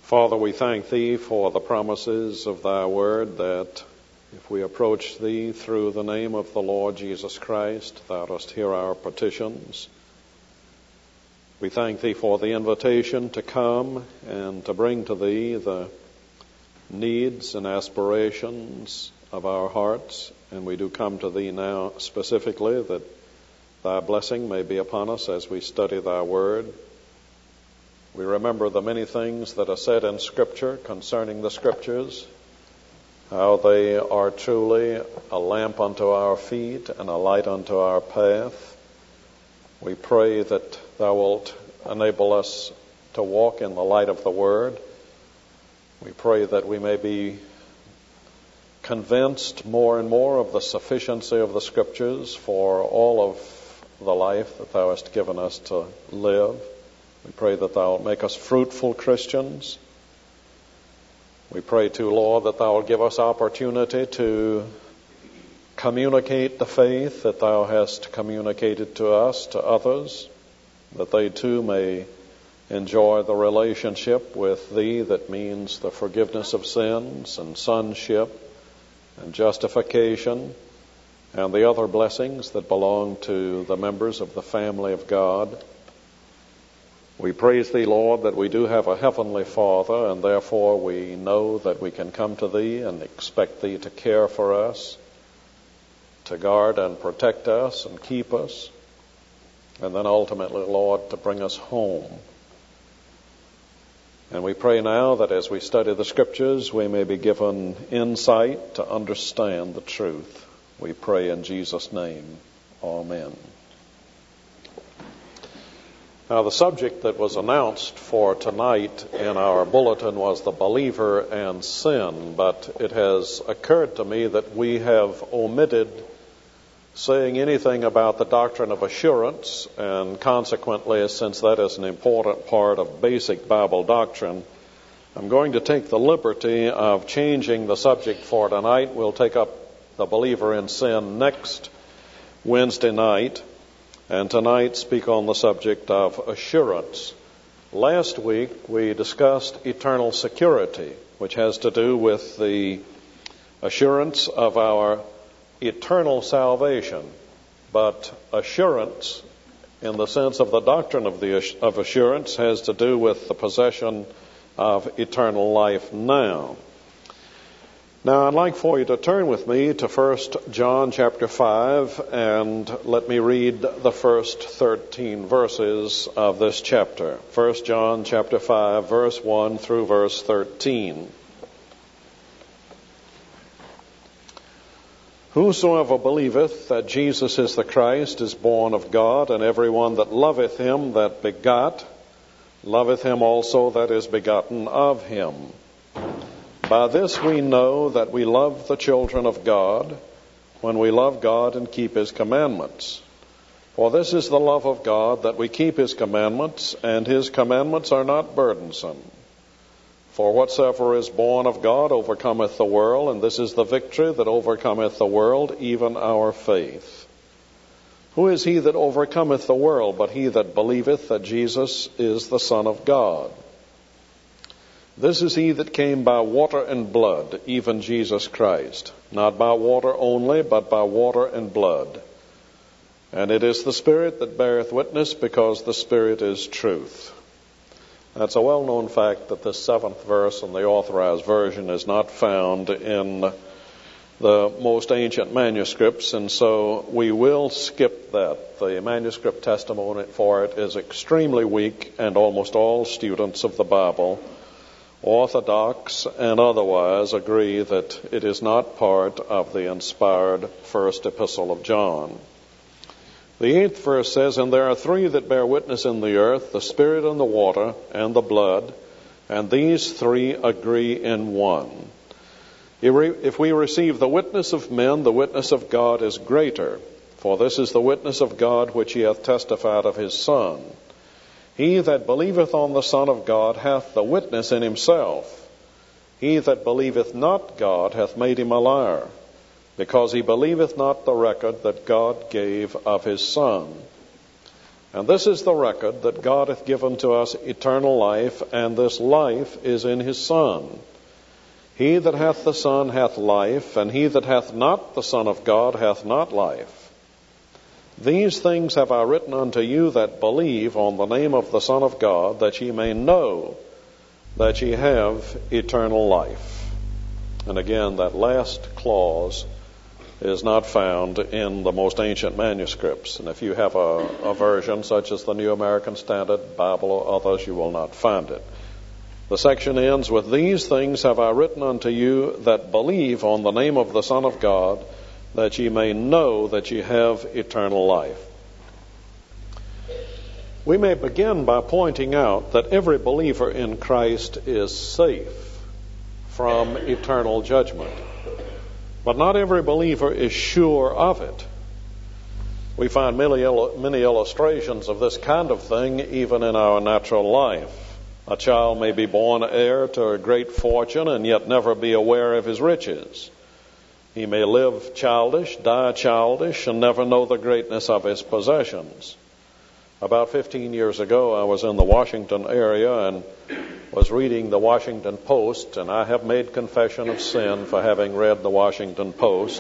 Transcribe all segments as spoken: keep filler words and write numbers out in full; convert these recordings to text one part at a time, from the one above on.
Father, we thank Thee for the promises of Thy word that if we approach Thee through the name of the Lord Jesus Christ, Thou dost hear our petitions. We thank Thee for the invitation to come and to bring to Thee the needs and aspirations of our hearts. And we do come to Thee now specifically that Thy blessing may be upon us as we study Thy word. We remember the many things that are said in Scripture concerning the Scriptures, how they are truly a lamp unto our feet and a light unto our path. We pray that Thou wilt enable us to walk in the light of the Word. We pray that we may be convinced more and more of the sufficiency of the Scriptures for all of the life that Thou hast given us to live. We pray that Thou wilt make us fruitful Christians. We pray too, Lord, that Thou wilt give us opportunity to communicate the faith that Thou hast communicated to us, to others, that they too may enjoy the relationship with Thee that means the forgiveness of sins and sonship and justification and the other blessings that belong to the members of the family of God. We praise Thee, Lord, that we do have a heavenly Father, and therefore we know that we can come to Thee and expect Thee to care for us, to guard and protect us and keep us, and then ultimately, Lord, to bring us home. And we pray now that as we study the Scriptures, we may be given insight to understand the truth. We pray in Jesus' name. Amen. Now, the subject that was announced for tonight in our bulletin was the believer and sin, but it has occurred to me that we have omitted saying anything about the doctrine of assurance, and consequently, since that is an important part of basic Bible doctrine, I'm going to take the liberty of changing the subject for tonight. We'll take up the believer in sin next Wednesday night, and tonight speak on the subject of assurance. Last week we discussed eternal security, which has to do with the assurance of our eternal salvation. But assurance, in the sense of the doctrine of the of assurance, has to do with the possession of eternal life now. Now, I'd like for you to turn with me to First John chapter five, and let me read the first thirteen verses of this chapter. First John chapter five, verse one through verse thirteen. Whosoever believeth that Jesus is the Christ is born of God, and every one that loveth him that begot, loveth him also that is begotten of him. By this we know that we love the children of God, when we love God and keep His commandments. For this is the love of God, that we keep His commandments, and His commandments are not burdensome. For whatsoever is born of God overcometh the world, and this is the victory that overcometh the world, even our faith. Who is he that overcometh the world, but he that believeth that Jesus is the Son of God? This is he that came by water and blood, even Jesus Christ, not by water only, but by water and blood. And it is the Spirit that beareth witness, because the Spirit is truth. That's a well-known fact that this seventh verse in the Authorized Version is not found in the most ancient manuscripts, and so we will skip that. The manuscript testimony for it is extremely weak, and almost all students of the Bible, Orthodox and otherwise, agree that it is not part of the inspired first epistle of John. The eighth verse says, And there are three that bear witness in the earth, the Spirit and the water and the blood, and these three agree in one. If we receive the witness of men, the witness of God is greater, for this is the witness of God which he hath testified of his Son. He that believeth on the Son of God hath the witness in himself. He that believeth not God hath made him a liar, because he believeth not the record that God gave of his Son. And this is the record, that God hath given to us eternal life, and this life is in his Son. He that hath the Son hath life, and he that hath not the Son of God hath not life. These things have I written unto you that believe on the name of the Son of God, that ye may know that ye have eternal life. And again, that last clause is not found in the most ancient manuscripts. And if you have a, a version such as the New American Standard Bible or others, you will not find it. The section ends with, These things have I written unto you that believe on the name of the Son of God, that ye may know that ye have eternal life. We may begin by pointing out that every believer in Christ is safe from eternal judgment. But not every believer is sure of it. We find many, many illustrations of this kind of thing even in our natural life. A child may be born heir to a great fortune and yet never be aware of his riches. He may live childish, die childish, and never know the greatness of his possessions. About fifteen years ago, I was in the Washington area and was reading the Washington Post, and I have made confession of sin for having read the Washington Post.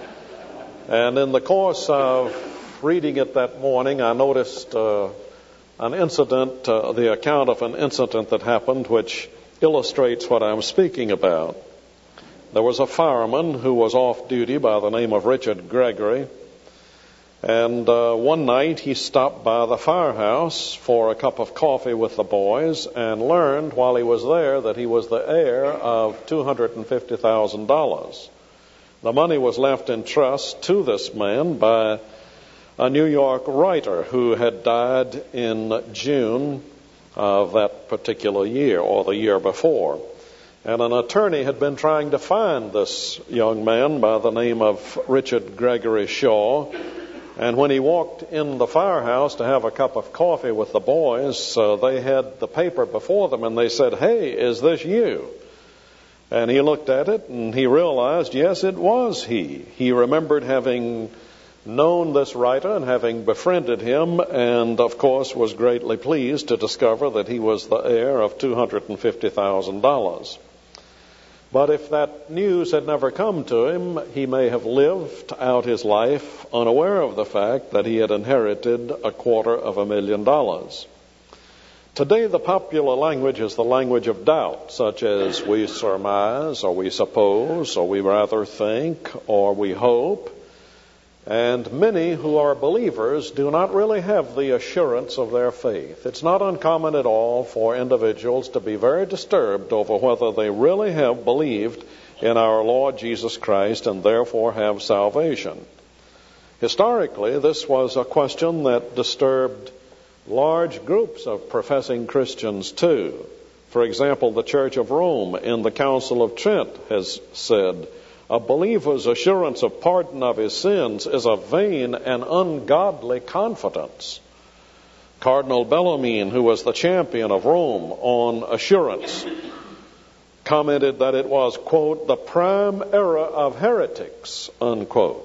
And in the course of reading it that morning, I noticed uh, an incident, uh, the account of an incident that happened which illustrates what I'm speaking about. There was a fireman who was off duty by the name of Richard Gregory. And uh, one night he stopped by the firehouse for a cup of coffee with the boys and learned while he was there that he was the heir of two hundred fifty thousand dollars. The money was left in trust to this man by a New York writer who had died in June of that particular year or the year before. And an attorney had been trying to find this young man by the name of Richard Gregory Shaw. And when he walked in the firehouse to have a cup of coffee with the boys, uh, they had the paper before them and they said, "Hey, is this you?" And he looked at it and he realized, yes, it was he. He remembered having known this writer and having befriended him, and of course was greatly pleased to discover that he was the heir of two hundred fifty thousand dollars. But if that news had never come to him, he may have lived out his life unaware of the fact that he had inherited a quarter of a million dollars. Today, the popular language is the language of doubt, such as we surmise, or we suppose, or we rather think, or we hope. And many who are believers do not really have the assurance of their faith. It's not uncommon at all for individuals to be very disturbed over whether they really have believed in our Lord Jesus Christ and therefore have salvation. Historically, this was a question that disturbed large groups of professing Christians too. For example, the Church of Rome in the Council of Trent has said, "A believer's assurance of pardon of his sins is a vain and ungodly confidence." Cardinal Bellarmine, who was the champion of Rome on assurance, commented that it was, quote, "the prime error of heretics," unquote.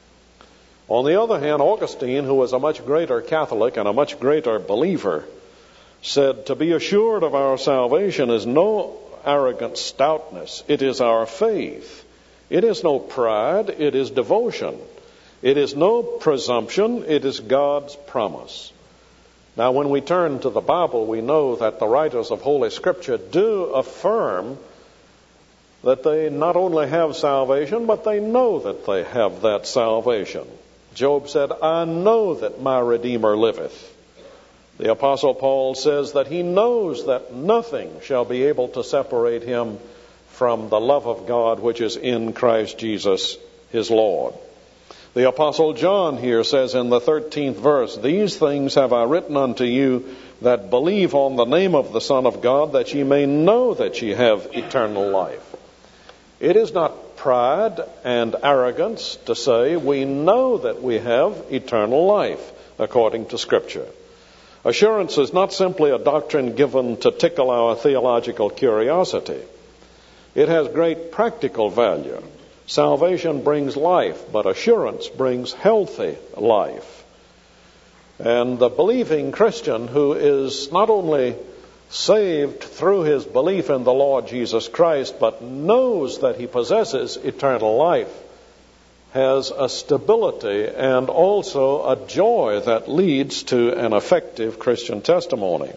On the other hand, Augustine, who was a much greater Catholic and a much greater believer, said, "To be assured of our salvation is no arrogant stoutness. It is our faith. It is no pride, it is devotion. It is no presumption, it is God's promise." Now, when we turn to the Bible, we know that the writers of Holy Scripture do affirm that they not only have salvation, but they know that they have that salvation. Job said, "I know that my Redeemer liveth." The Apostle Paul says that he knows that nothing shall be able to separate him from the love of God which is in Christ Jesus his Lord. The Apostle John here says in the thirteenth verse, "These things have I written unto you that believe on the name of the Son of God, that ye may know that ye have eternal life." It is not pride and arrogance to say we know that we have eternal life according to Scripture. Assurance is not simply a doctrine given to tickle our theological curiosity. It has great practical value. Salvation brings life, but assurance brings healthy life. And the believing Christian who is not only saved through his belief in the Lord Jesus Christ, but knows that he possesses eternal life, has a stability and also a joy that leads to an effective Christian testimony.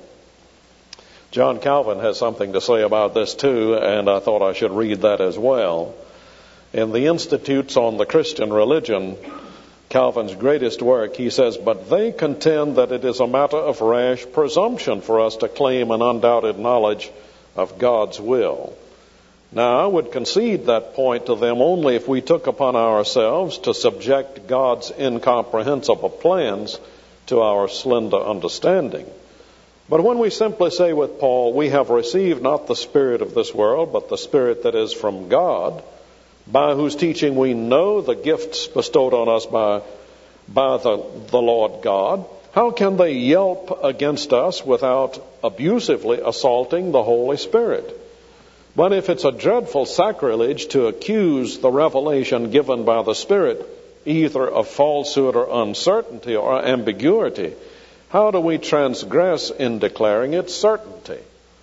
John Calvin has something to say about this too, and I thought I should read that as well. In the Institutes on the Christian Religion, Calvin's greatest work, he says, "But they contend that it is a matter of rash presumption for us to claim an undoubted knowledge of God's will." Now, I would concede that point to them only if we took upon ourselves to subject God's incomprehensible plans to our slender understanding. But when we simply say with Paul, "We have received not the spirit of this world, but the Spirit that is from God, by whose teaching we know the gifts bestowed on us by, by the, the Lord God," how can they yelp against us without abusively assaulting the Holy Spirit? But if it's a dreadful sacrilege to accuse the revelation given by the Spirit either of falsehood or uncertainty or ambiguity, how do we transgress in declaring its certainty?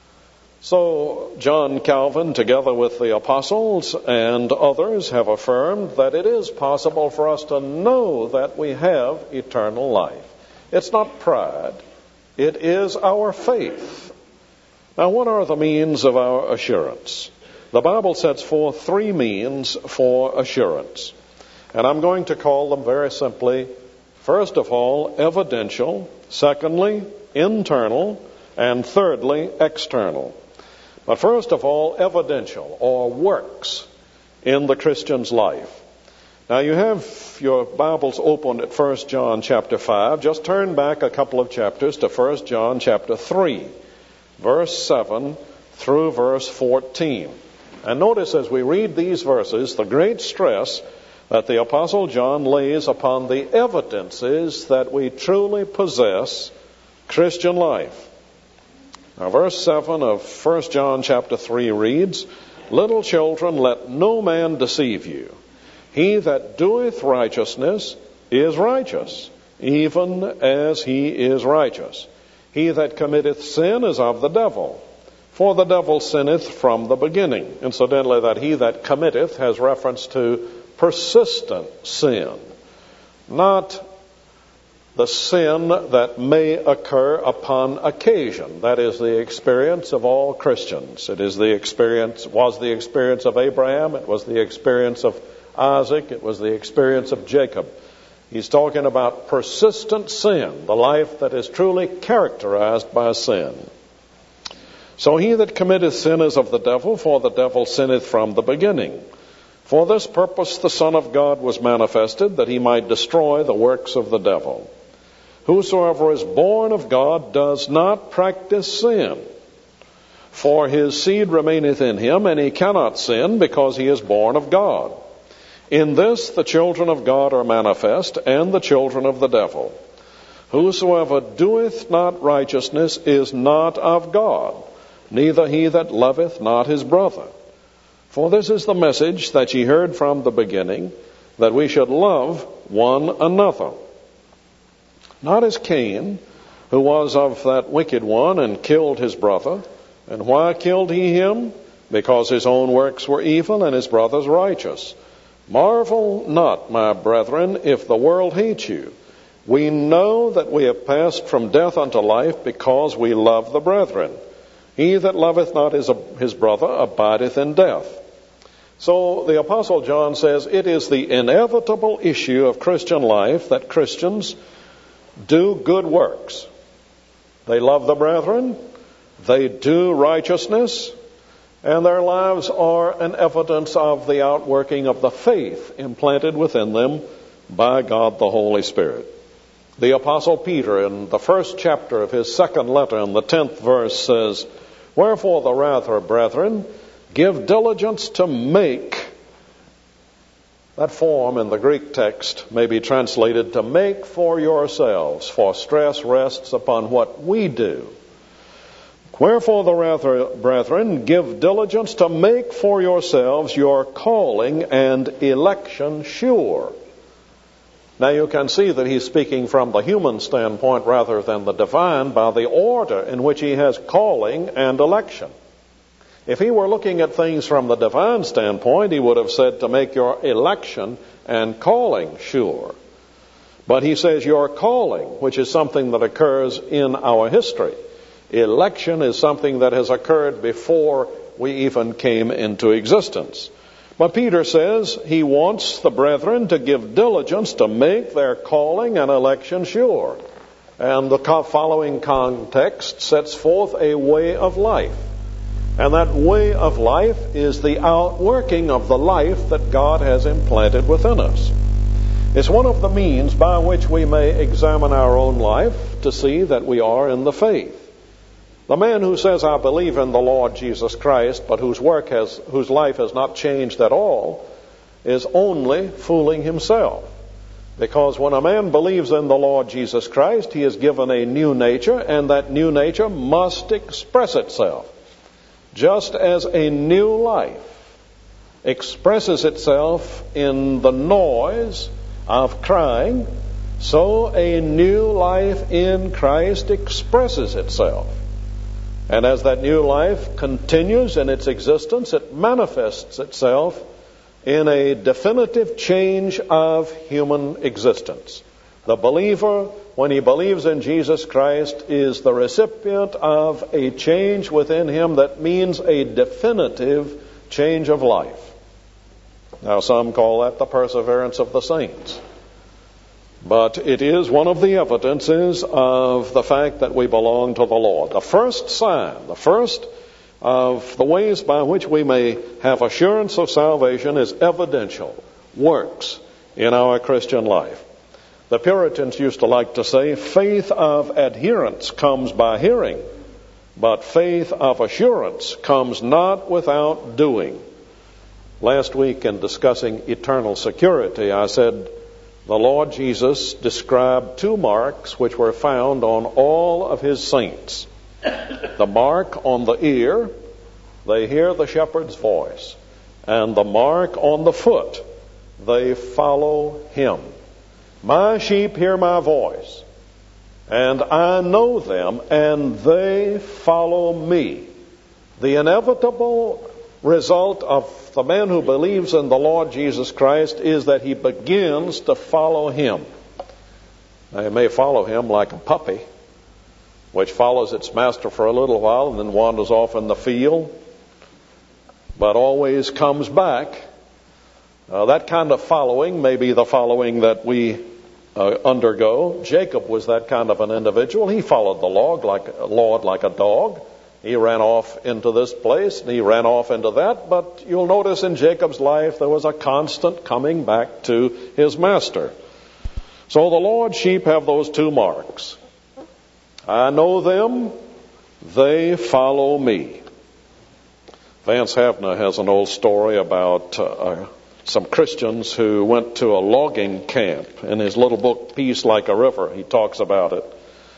So John Calvin, together with the apostles and others, have affirmed that it is possible for us to know that we have eternal life. It's not pride. It is our faith. Now, what are the means of our assurance? The Bible sets forth three means for assurance. And I'm going to call them very simply, first of all, evidential, secondly, internal, and thirdly, external. But first of all, evidential, or works in the Christian's life. Now, you have your Bibles opened at First John chapter five. Just turn back a couple of chapters to First John chapter three, verse seven through verse fourteen. And notice as we read these verses, the great stress that the Apostle John lays upon the evidences that we truly possess Christian life. Now, verse seven of First John chapter three reads, "Little children, let no man deceive you. He that doeth righteousness is righteous, even as he is righteous. He that committeth sin is of the devil, for the devil sinneth from the beginning." Incidentally, that he that committeth has reference to persistent sin, not the sin that may occur upon occasion. That is the experience of all Christians. It is the experience, was the experience of Abraham. It was the experience of Isaac. It was the experience of Jacob. He's talking about persistent sin, the life that is truly characterized by sin. "So he that committeth sin is of the devil, for the devil sinneth from the beginning. For this purpose the Son of God was manifested, that he might destroy the works of the devil. Whosoever is born of God does not practice sin, for his seed remaineth in him, and he cannot sin, because he is born of God. In this the children of God are manifest, and the children of the devil. Whosoever doeth not righteousness is not of God, neither he that loveth not his brother. For this is the message that ye heard from the beginning, that we should love one another. Not as Cain, who was of that wicked one, and killed his brother. And why killed he him? Because his own works were evil, and his brother's righteous. Marvel not, my brethren, if the world hates you. We know that we have passed from death unto life, because we love the brethren. He that loveth not his, his brother abideth in death." So the Apostle John says it is the inevitable issue of Christian life that Christians do good works. They love the brethren, they do righteousness, and their lives are an evidence of the outworking of the faith implanted within them by God the Holy Spirit. The Apostle Peter, in the first chapter of his second letter, in the tenth verse, says, "Wherefore the rather, brethren, give diligence to make," that form in the Greek text may be translated to make for yourselves, for stress rests upon what we do. "Wherefore the rather, brethren, give diligence to make for yourselves your calling and election sure." Now you can see that he's speaking from the human standpoint rather than the divine by the order in which he has calling and election. If he were looking at things from the divine standpoint, he would have said to make your election and calling sure. But he says your calling, which is something that occurs in our history. Election is something that has occurred before we even came into existence. But Peter says he wants the brethren to give diligence to make their calling and election sure. And the following context sets forth a way of life. And that way of life is the outworking of the life that God has implanted within us. It's one of the means by which we may examine our own life to see that we are in the faith. The man who says, I believe in the Lord Jesus Christ, but whose work has, whose life has not changed at all, is only fooling himself. Because when a man believes in the Lord Jesus Christ, he is given a new nature, and that new nature must express itself. Just as a new life expresses itself in the noise of crying, so a new life in Christ expresses itself. And as that new life continues in its existence, it manifests itself in a definitive change of human existence. The believer, when he believes in Jesus Christ, is the recipient of a change within him that means a definitive change of life. Now, some call that the perseverance of the saints. But it is one of the evidences of the fact that we belong to the Lord. The first sign, the first of the ways by which we may have assurance of salvation is evidential, works in our Christian life. The Puritans used to like to say, faith of adherence comes by hearing, but faith of assurance comes not without doing. Last week in discussing eternal security, I said, the Lord Jesus described two marks which were found on all of his saints. The mark on the ear, they hear the shepherd's voice. And the mark on the foot, they follow him. My sheep hear my voice, and I know them, and they follow me. The inevitable result of the man who believes in the Lord Jesus Christ is that he begins to follow him. Now, he may follow him like a puppy, which follows its master for a little while and then wanders off in the field, but always comes back. Uh, that kind of following may be the following that we uh, undergo. Jacob was that kind of an individual. He followed the Lord like, Lord like a dog. He ran off into this place and he ran off into that, but you'll notice in Jacob's life there was a constant coming back to his master. So the Lord's sheep have those two marks. I know them, they follow me. Vance Havner has an old story about uh, some Christians who went to a logging camp. In his little book, Peace Like a River, he talks about it.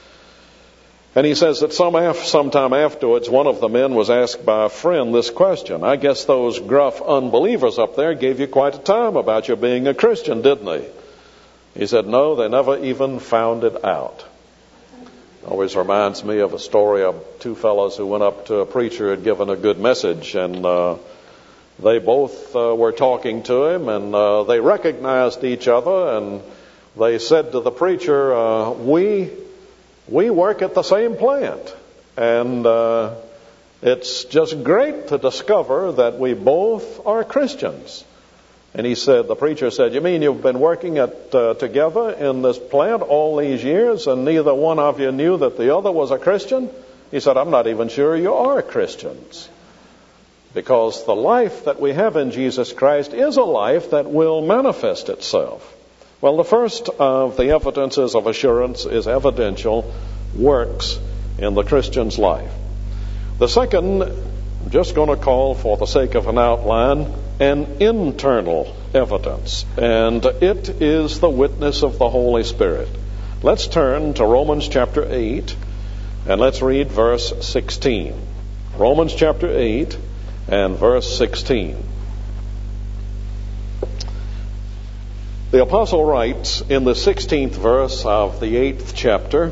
And he says that some af- sometime afterwards, one of the men was asked by a friend this question. I guess those gruff unbelievers up there gave you quite a time about your being a Christian, didn't they? He said, no, they never even found it out. Always reminds me of a story of two fellows who went up to a preacher who had given a good message, and uh, they both uh, were talking to him, and uh, they recognized each other, and they said to the preacher, uh, we... We work at the same plant, and uh, it's just great to discover that we both are Christians. And he said, the preacher said, you mean you've been working at uh, together in this plant all these years, and neither one of you knew that the other was a Christian? He said, I'm not even sure you are Christians. Because the life that we have in Jesus Christ is a life that will manifest itself. Well, the first of the evidences of assurance is evidential works in the Christian's life. The second, I'm just going to call, for the sake of an outline, an internal evidence, and it is the witness of the Holy Spirit. Let's turn to Romans chapter eight, and let's read verse sixteen. Romans chapter eight and verse sixteen. The apostle writes in the sixteenth verse of the eighth chapter,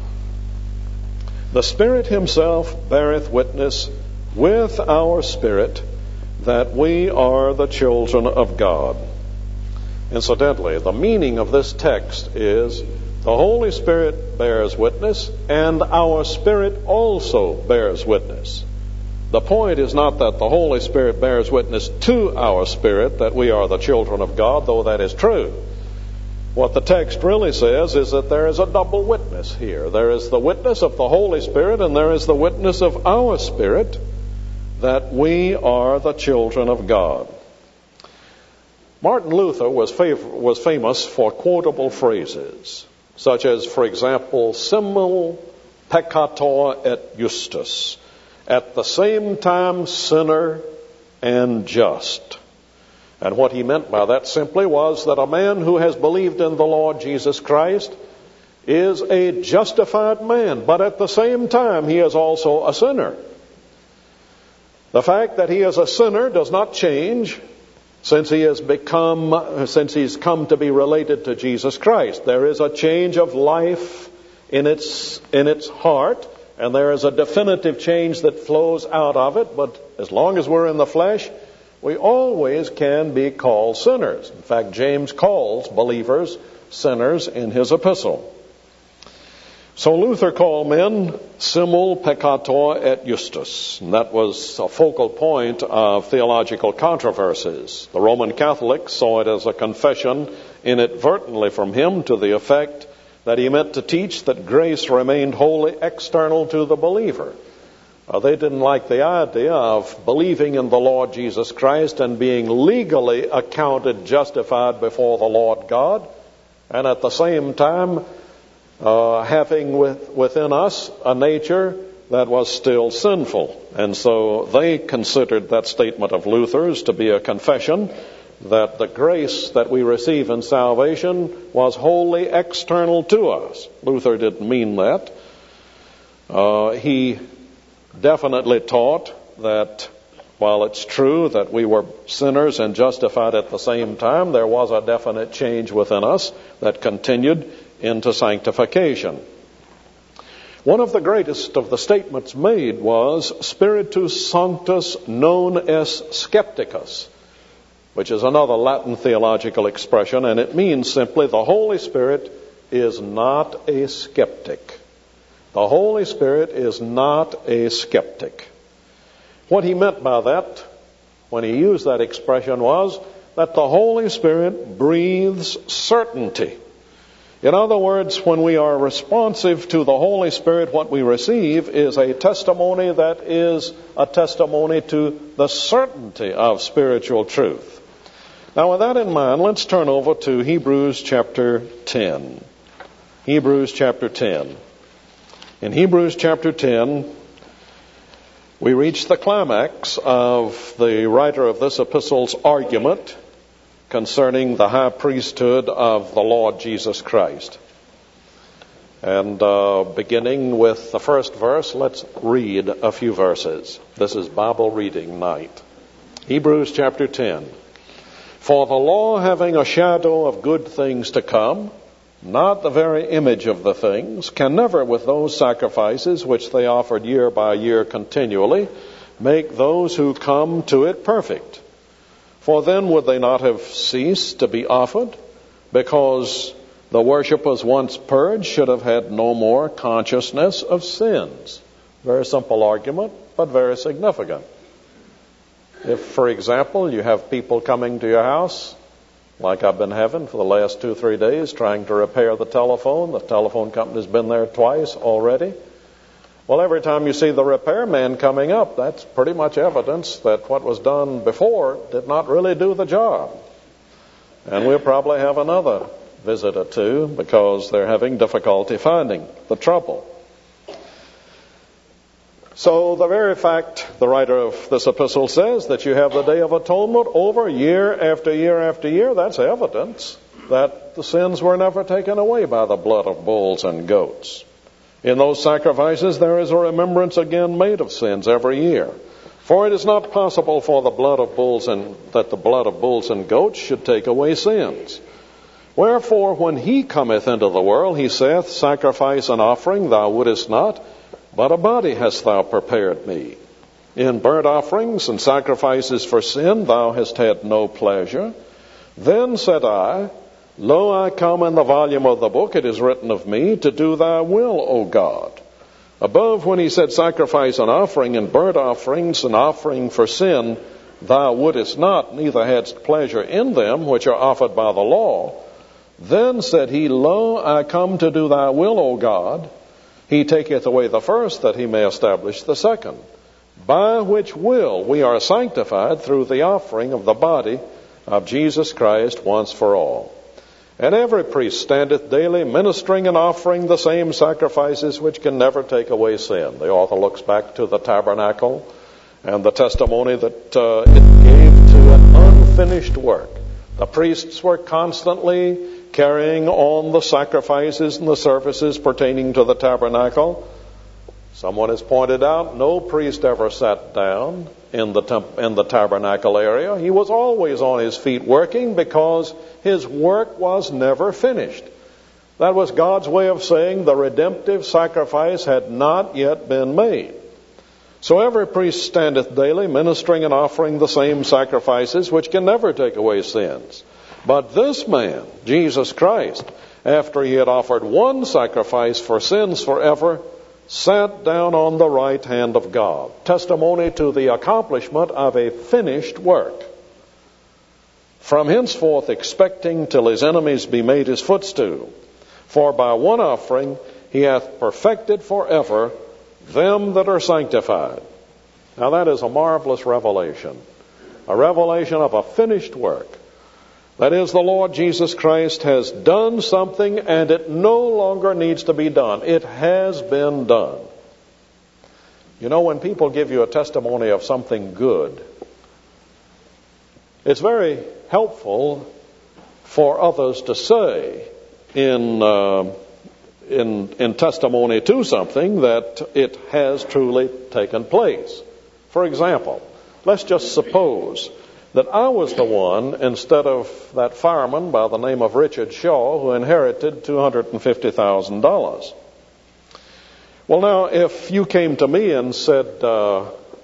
"The Spirit himself beareth witness with our spirit that we are the children of God." Incidentally, the meaning of this text is the Holy Spirit bears witness and our spirit also bears witness. The point is not that the Holy Spirit bears witness to our spirit that we are the children of God, though that is true. What the text really says is that there is a double witness here. There is the witness of the Holy Spirit and there is the witness of our spirit that we are the children of God. Martin Luther was, fav- was famous for quotable phrases, such as, for example, simul peccator et justus, at the same time sinner and just. And what he meant by that simply was that a man who has believed in the Lord Jesus Christ is a justified man, but at the same time he is also a sinner. The fact that he is a sinner does not change since he has become, since he's come to be related to Jesus Christ. There is a change of life in its, in its heart, and there is a definitive change that flows out of it, but as long as we're in the flesh, we always can be called sinners. In fact, James calls believers sinners in his epistle. So Luther called men simul peccator et justus, and that was a focal point of theological controversies. The Roman Catholics saw it as a confession inadvertently from him to the effect that he meant to teach that grace remained wholly external to the believer. Uh, they didn't like the idea of believing in the Lord Jesus Christ and being legally accounted justified before the Lord God, and at the same time uh, having with, within us a nature that was still sinful. And so they considered that statement of Luther's to be a confession that the grace that we receive in salvation was wholly external to us. Luther didn't mean that. Uh, he definitely taught that while it's true that we were sinners and justified at the same time, there was a definite change within us that continued into sanctification. One of the greatest of the statements made was Spiritus Sanctus non es skepticus, which is another Latin theological expression, and it means simply the Holy Spirit is not a skeptic. The Holy Spirit is not a skeptic. What he meant by that, when he used that expression, was that the Holy Spirit breathes certainty. In other words, when we are responsive to the Holy Spirit, what we receive is a testimony that is a testimony to the certainty of spiritual truth. Now, with that in mind, let's turn over to Hebrews chapter ten. Hebrews chapter ten. In Hebrews chapter ten, we reach the climax of the writer of this epistle's argument concerning the high priesthood of the Lord Jesus Christ. And uh, beginning with the first verse, let's read a few verses. This is Bible reading night. Hebrews chapter ten. For the law, having a shadow of good things to come, not the very image of the things, can never with those sacrifices which they offered year by year continually, make those who come to it perfect. For then would they not have ceased to be offered, because the worshippers once purged should have had no more consciousness of sins. Very simple argument, but very significant. If, for example, you have people coming to your house, like I've been having for the last two, three days, trying to repair the telephone. The telephone company's been there twice already. Well, every time you see the repairman coming up, that's pretty much evidence that what was done before did not really do the job. And we'll probably have another visit or two because they're having difficulty finding the trouble. So the very fact, the writer of this epistle says, that you have the Day of Atonement over year after year after year, that's evidence that the sins were never taken away by the blood of bulls and goats. In those sacrifices there is a remembrance again made of sins every year. For it is not possible for the blood of bulls and that the blood of bulls and goats should take away sins. Wherefore, when he cometh into the world, he saith, Sacrifice and offering thou wouldest not, but a body hast thou prepared me. In burnt offerings and sacrifices for sin thou hast had no pleasure. Then said I, Lo, I come in the volume of the book, it is written of me, to do thy will, O God. Above, when he said sacrifice and offering and burnt offerings and offering for sin, thou wouldest not, neither hadst pleasure in them which are offered by the law. Then said he, Lo, I come to do thy will, O God. He taketh away the first, that he may establish the second, by which will we are sanctified through the offering of the body of Jesus Christ once for all. And every priest standeth daily ministering and offering the same sacrifices which can never take away sin. The author looks back to the tabernacle and the testimony that uh, it gave to an unfinished work. The priests were constantly carrying on the sacrifices and the services pertaining to the tabernacle. Someone has pointed out no priest ever sat down in the temp- in the tabernacle area. He was always on his feet working because his work was never finished. That was God's way of saying the redemptive sacrifice had not yet been made. So every priest standeth daily, ministering and offering the same sacrifices which can never take away sins. But this man, Jesus Christ, after he had offered one sacrifice for sins forever, sat down on the right hand of God. Testimony to the accomplishment of a finished work. From henceforth expecting till his enemies be made his footstool. For by one offering he hath perfected forever them that are sanctified. Now that is a marvelous revelation. A revelation of a finished work. That is, the Lord Jesus Christ has done something and it no longer needs to be done. It has been done. You know, when people give you a testimony of something good, it's very helpful for others to say in, uh, in, in testimony to something that it has truly taken place. For example, let's just suppose that I was the one, instead of that fireman by the name of Richard Shaw, who inherited two hundred fifty thousand dollars. Well, now, if you came to me and said, uh,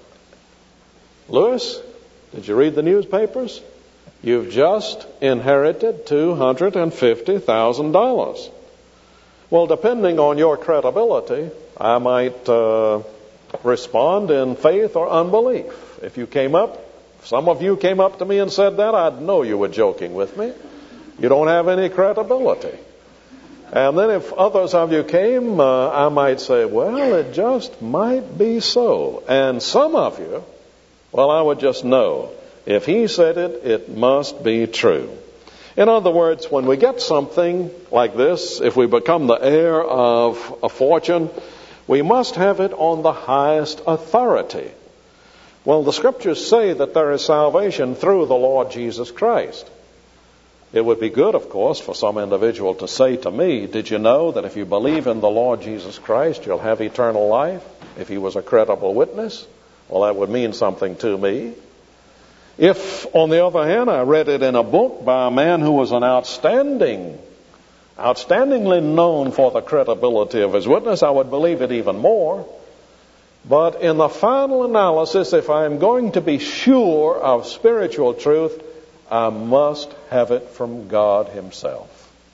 Lewis, did you read the newspapers? You've just inherited two hundred fifty thousand dollars. Well, depending on your credibility, I might uh, respond in faith or unbelief. If you came up Some of you came up to me and said that, I'd know you were joking with me. You don't have any credibility. And then if others of you came, uh, I might say, well, it just might be so. And some of you, well, I would just know. If he said it, it must be true. In other words, when we get something like this, if we become the heir of a fortune, we must have it on the highest authority. Well, the Scriptures say that there is salvation through the Lord Jesus Christ. It would be good, of course, for some individual to say to me, did you know that if you believe in the Lord Jesus Christ, you'll have eternal life? If he was a credible witness, well, that would mean something to me. If, on the other hand, I read it in a book by a man who was an outstanding, outstandingly known for the credibility of his witness, I would believe it even more. But in the final analysis, if I am going to be sure of spiritual truth, I must have it from God himself.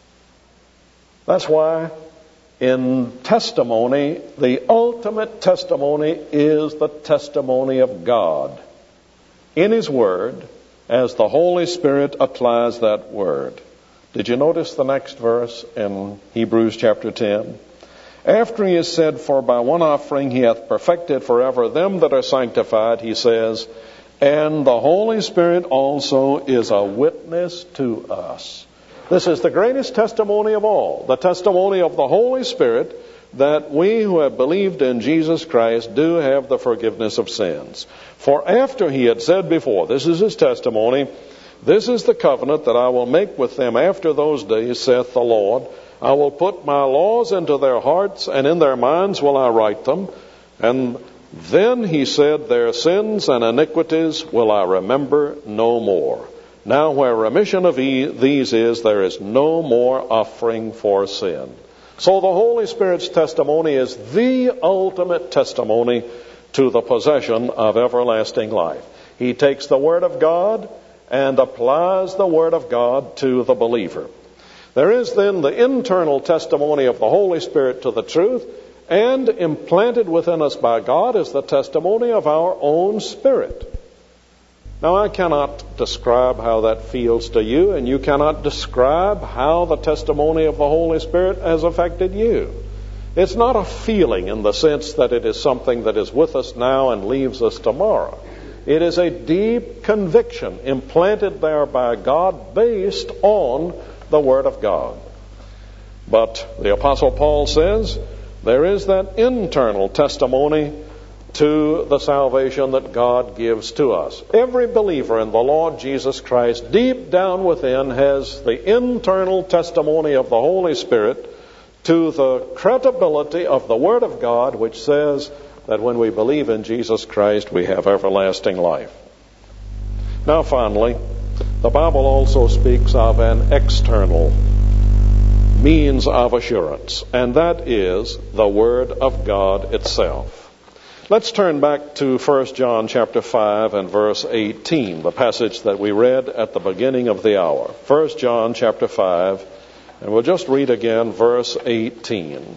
That's why in testimony, the ultimate testimony is the testimony of God in his word as the Holy Spirit applies that word. Did you notice the next verse in Hebrews chapter ten? After he has said, for by one offering he hath perfected forever them that are sanctified, he says, and the Holy Spirit also is a witness to us. This is the greatest testimony of all, the testimony of the Holy Spirit, that we who have believed in Jesus Christ do have the forgiveness of sins. For after he had said before, this is his testimony, this is the covenant that I will make with them after those days, saith the Lord. I will put my laws into their hearts, and in their minds will I write them. And then he said, their sins and iniquities will I remember no more. Now where remission of these is, there is no more offering for sin. So the Holy Spirit's testimony is the ultimate testimony to the possession of everlasting life. He takes the Word of God and applies the Word of God to the believer. There is then the internal testimony of the Holy Spirit to the truth, and implanted within us by God is the testimony of our own spirit. Now, I cannot describe how that feels to you, and you cannot describe how the testimony of the Holy Spirit has affected you. It's not a feeling in the sense that it is something that is with us now and leaves us tomorrow. It is a deep conviction implanted there by God based on the Word of God. But the Apostle Paul says there is that internal testimony to the salvation that God gives to us. Every believer in the Lord Jesus Christ, deep down within, has the internal testimony of the Holy Spirit to the credibility of the Word of God, which says that when we believe in Jesus Christ, we have everlasting life. Now finally, the Bible also speaks of an external means of assurance, and that is the Word of God itself. Let's turn back to First John chapter five and verse eighteen, the passage that we read at the beginning of the hour. First John chapter five, and we'll just read again verse eighteen.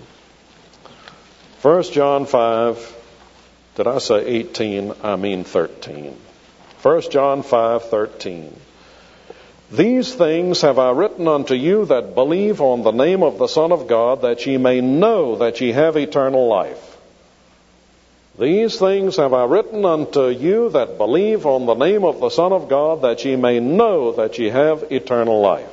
First John five, did I say eighteen? I mean thirteen. First John five thirteen. These things have I written unto you that believe on the name of the Son of God, that ye may know that ye have eternal life. These things have I written unto you that believe on the name of the Son of God, that ye may know that ye have eternal life.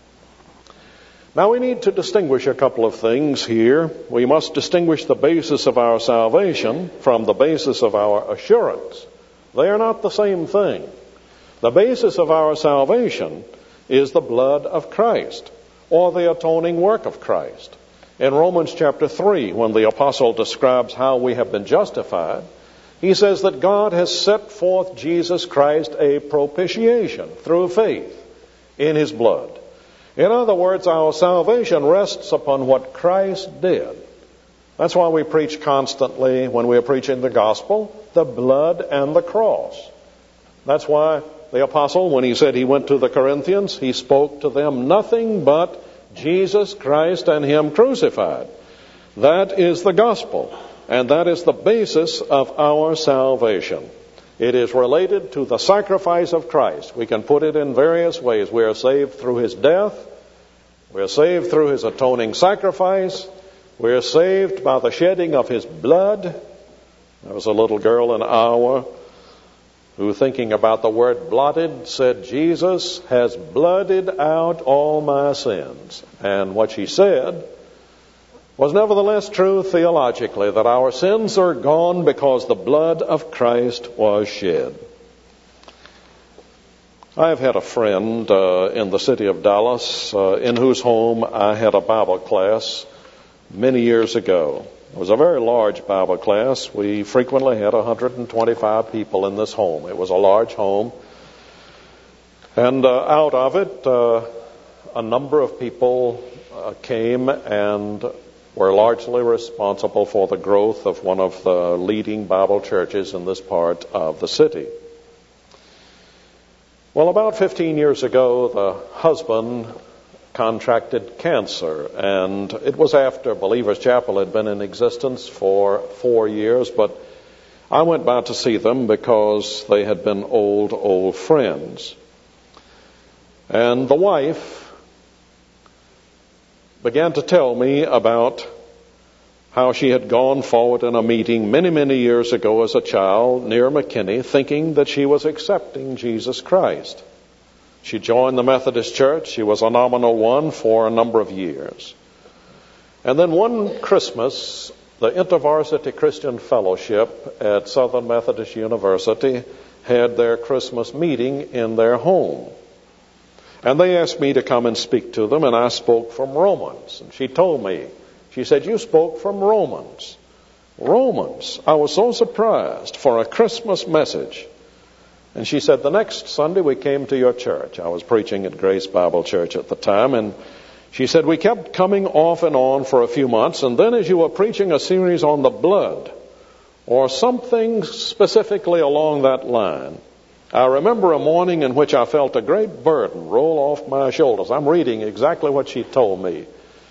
Now we need to distinguish a couple of things here. We must distinguish the basis of our salvation from the basis of our assurance. They are not the same thing. The basis of our salvation is the blood of Christ, or the atoning work of Christ. In Romans chapter three, when the apostle describes how we have been justified, he says that God has set forth Jesus Christ a propitiation through faith in His blood. In other words, our salvation rests upon what Christ did. That's why we preach constantly, when we are preaching the gospel, the blood and the cross. That's why the apostle, when he said he went to the Corinthians, he spoke to them nothing but Jesus Christ and Him crucified. That is the gospel, and that is the basis of our salvation. It is related to the sacrifice of Christ. We can put it in various ways. We are saved through His death. We are saved through His atoning sacrifice. We are saved by the shedding of His blood. There was a little girl in Iowa who, thinking about the word blotted, said, Jesus has blooded out all my sins. And what she said was nevertheless true theologically, that our sins are gone because the blood of Christ was shed. I have had a friend uh, in the city of Dallas uh, in whose home I had a Bible class many years ago. It was a very large Bible class. We frequently had one hundred twenty-five people in this home. It was a large home. And uh, out of it, uh, a number of people uh, came and were largely responsible for the growth of one of the leading Bible churches in this part of the city. Well, about fifteen years ago, the husband contracted cancer, and it was after Believers Chapel had been in existence for four years, but I went by to see them because they had been old, old friends. And the wife began to tell me about how she had gone forward in a meeting many, many years ago as a child near McKinney, thinking that she was accepting Jesus Christ. She joined the Methodist Church. She was a nominal one for a number of years. And then one Christmas, the InterVarsity Christian Fellowship at Southern Methodist University had their Christmas meeting in their home. And they asked me to come and speak to them, and I spoke from Romans. And she told me, she said, you spoke from Romans. Romans. I was so surprised for a Christmas message. And she said, the next Sunday we came to your church. I was preaching at Grace Bible Church at the time, and she said, we kept coming off and on for a few months, and then as you were preaching a series on the blood, or something specifically along that line, I remember a morning in which I felt a great burden roll off my shoulders. I'm reading exactly what she told me.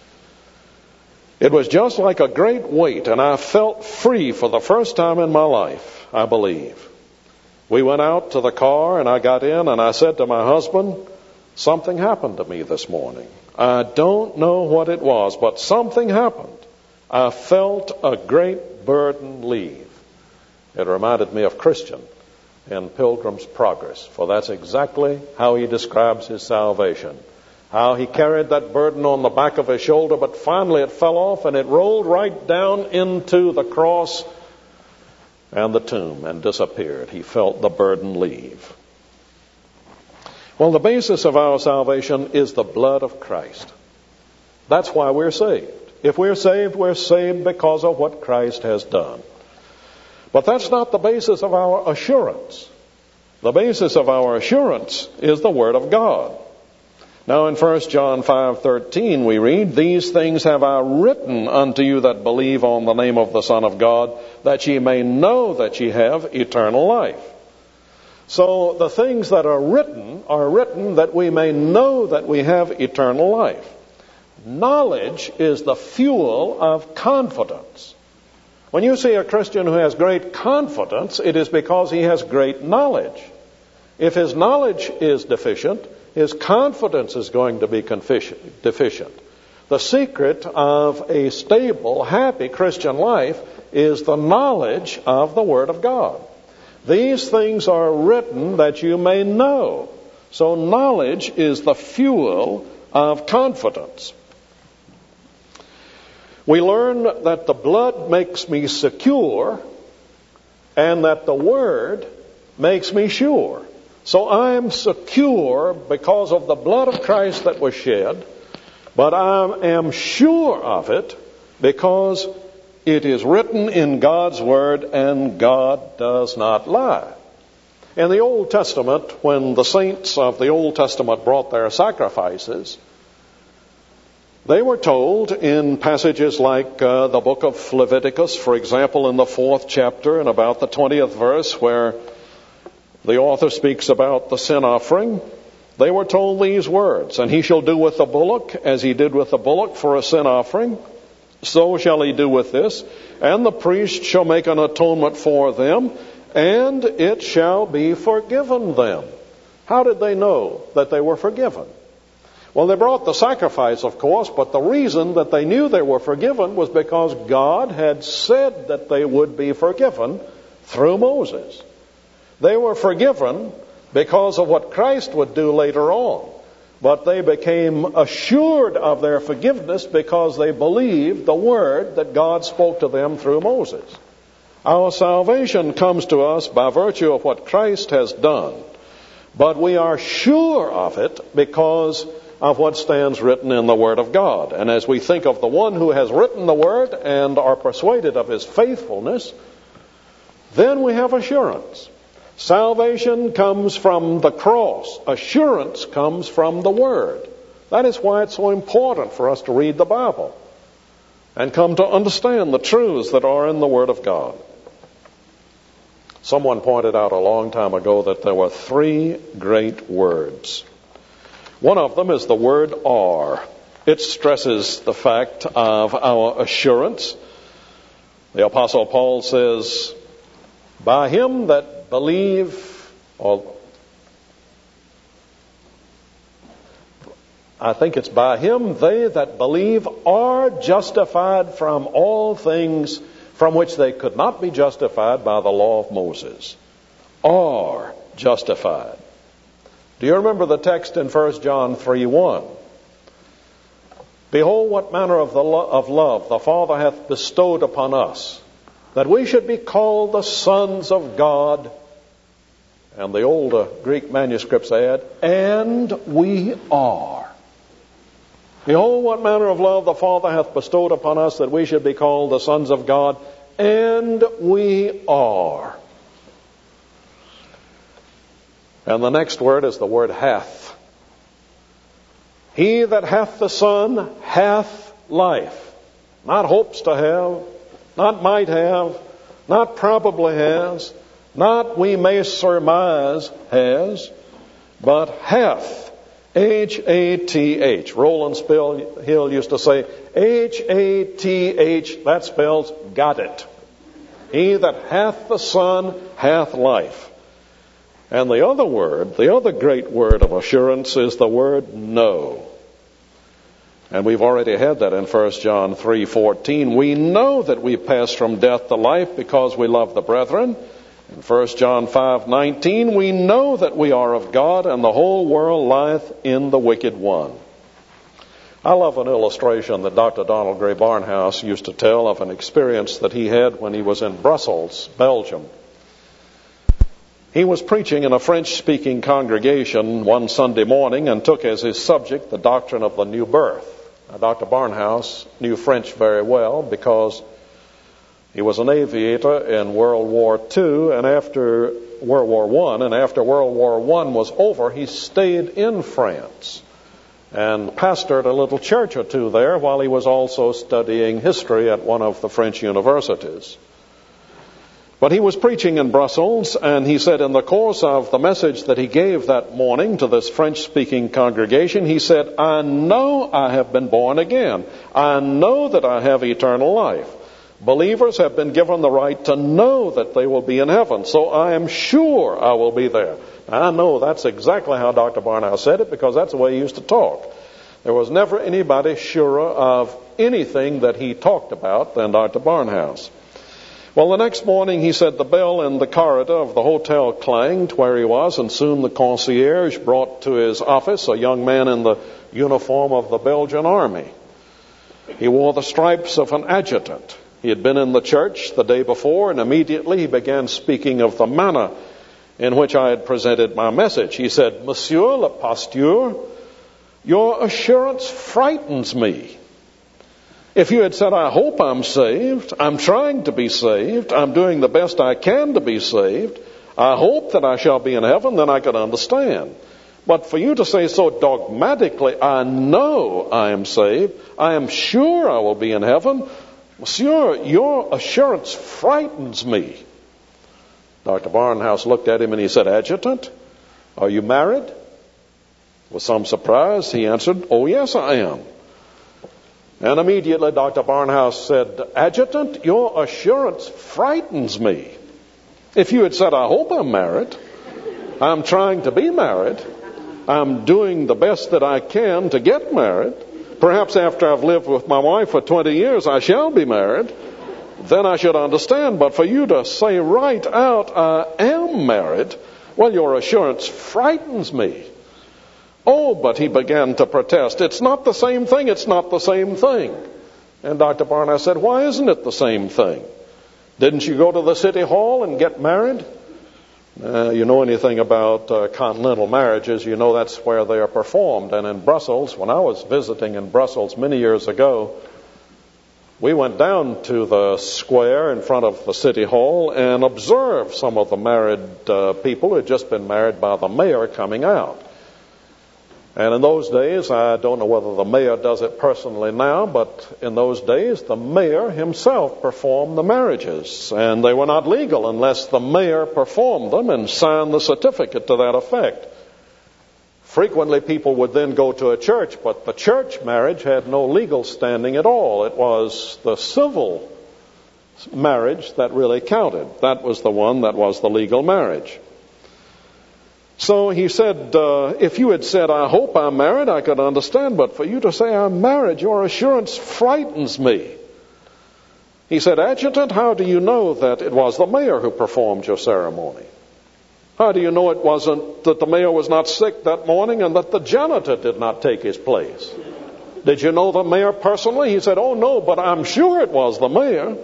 It was just like a great weight, and I felt free for the first time in my life, I believe. We went out to the car, and I got in, and I said to my husband, something happened to me this morning. I don't know what it was, but something happened. I felt a great burden leave. It reminded me of Christian in Pilgrim's Progress, for that's exactly how he describes his salvation. How he carried that burden on the back of his shoulder, but finally it fell off and it rolled right down into the cross and the tomb and disappeared. He felt the burden leave. Well, the basis of our salvation is the blood of Christ. That's why we're saved. If we're saved, we're saved because of what Christ has done. But that's not the basis of our assurance. The basis of our assurance is the Word of God. Now in First John five thirteen we read, these things have I written unto you that believe on the name of the Son of God, that ye may know that ye have eternal life. So the things that are written are written that we may know that we have eternal life. Knowledge is the fuel of confidence. When you see a Christian who has great confidence, it is because he has great knowledge. If his knowledge is deficient, his confidence is going to be deficient. The secret of a stable, happy Christian life is the knowledge of the Word of God. These things are written that you may know. So knowledge is the fuel of confidence. We learn that the blood makes me secure and that the Word makes me sure. So I'm secure because of the blood of Christ that was shed, but I am sure of it because it is written in God's Word and God does not lie. In the Old Testament, when the saints of the Old Testament brought their sacrifices, they were told in passages like uh, the book of Leviticus, for example, in the fourth chapter and about the twentieth verse, where the author speaks about the sin offering, they were told these words, and he shall do with the bullock as he did with the bullock for a sin offering, so shall he do with this, and the priest shall make an atonement for them, and it shall be forgiven them. How did they know that they were forgiven? Well, they brought the sacrifice, of course, but the reason that they knew they were forgiven was because God had said that they would be forgiven through Moses. They were forgiven because of what Christ would do later on. But they became assured of their forgiveness because they believed the word that God spoke to them through Moses. Our salvation comes to us by virtue of what Christ has done. But we are sure of it because of what stands written in the Word of God. And as we think of the one who has written the Word and are persuaded of his faithfulness, then we have assurance. Salvation comes from the cross. Assurance comes from the Word. That is why it's so important for us to read the Bible and come to understand the truths that are in the Word of God. Someone pointed out a long time ago that there were three great words. One of them is the word "are." It stresses the fact of our assurance. The Apostle Paul says, by him that believe, or I think it's by him they that believe are justified from all things from which they could not be justified by the law of Moses. Are justified. Do you remember the text in First John three one? Behold, what manner of, the lo- of love the Father hath bestowed upon us, that we should be called the sons of God. And the older Greek manuscripts add, and we are. Behold, what manner of love the Father hath bestowed upon us, that we should be called the sons of God, and we are. And the next word is the word hath. He that hath the Son hath life. Not hopes to have, not might have, not probably has, not we may surmise has, but hath. H A T H. Roland Hill used to say, H A T H, that spells got it. He that hath the Son hath life. And the other word, the other great word of assurance is the word know. And we've already had that in First John three fourteen. We know that we pass from death to life because we love the brethren. In First John five nineteen, we know that we are of God, and the whole world lieth in the wicked one. I love an illustration that Doctor Donald Gray Barnhouse used to tell of an experience that he had when he was in Brussels, Belgium. He was preaching in a French-speaking congregation one Sunday morning and took as his subject the doctrine of the new birth. Now, Doctor Barnhouse knew French very well because he was an aviator in World War Two, and after World War One, and after World War One was over, he stayed in France and pastored a little church or two there while he was also studying history at one of the French universities. But he was preaching in Brussels, and he said in the course of the message that he gave that morning to this French-speaking congregation, he said, I know I have been born again. I know that I have eternal life. Believers have been given the right to know that they will be in heaven, so I am sure I will be there. I know that's exactly how Doctor Barnhouse said it, because that's the way he used to talk. There was never anybody surer of anything that he talked about than Doctor Barnhouse. Well, the next morning, he said, the bell in the corridor of the hotel clanged where he was, and soon the concierge brought to his office a young man in the uniform of the Belgian army. He wore the stripes of an adjutant. He had been in the church the day before, and immediately he began speaking of the manner in which I had presented my message. He said, Monsieur le Pasteur, your assurance frightens me. If you had said, I hope I'm saved, I'm trying to be saved, I'm doing the best I can to be saved, I hope that I shall be in heaven, then I could understand. But for you to say so dogmatically, I know I am saved, I am sure I will be in heaven, Monsieur, your assurance frightens me. Doctor Barnhouse looked at him and he said, Adjutant, are you married? With some surprise, he answered, oh yes, I am. And immediately Doctor Barnhouse said, Adjutant, your assurance frightens me. If you had said, I hope I'm married, I'm trying to be married, I'm doing the best that I can to get married, perhaps after I've lived with my wife for twenty years, I shall be married, then I should understand. But for you to say right out, I am married, well, your assurance frightens me. Oh, but he began to protest. It's not the same thing. It's not the same thing. And Doctor Barnhouse said, why isn't it the same thing? Didn't you go to the city hall and get married? Uh, you know anything about uh, continental marriages, you know that's where they are performed. And in Brussels, when I was visiting in Brussels many years ago, we went down to the square in front of the city hall and observed some of the married uh, people who had just been married by the mayor coming out. And in those days, I don't know whether the mayor does it personally now, but in those days, the mayor himself performed the marriages. And they were not legal unless the mayor performed them and signed the certificate to that effect. Frequently, people would then go to a church, but the church marriage had no legal standing at all. It was the civil marriage that really counted. That was the one that was the legal marriage. So he said, uh, if you had said, I hope I'm married, I could understand. But for you to say I'm married, your assurance frightens me. He said, Adjutant, how do you know that it was the mayor who performed your ceremony? How do you know it wasn't that the mayor was not sick that morning and that the janitor did not take his place? Did you know the mayor personally? He said, oh no, but I'm sure it was the mayor.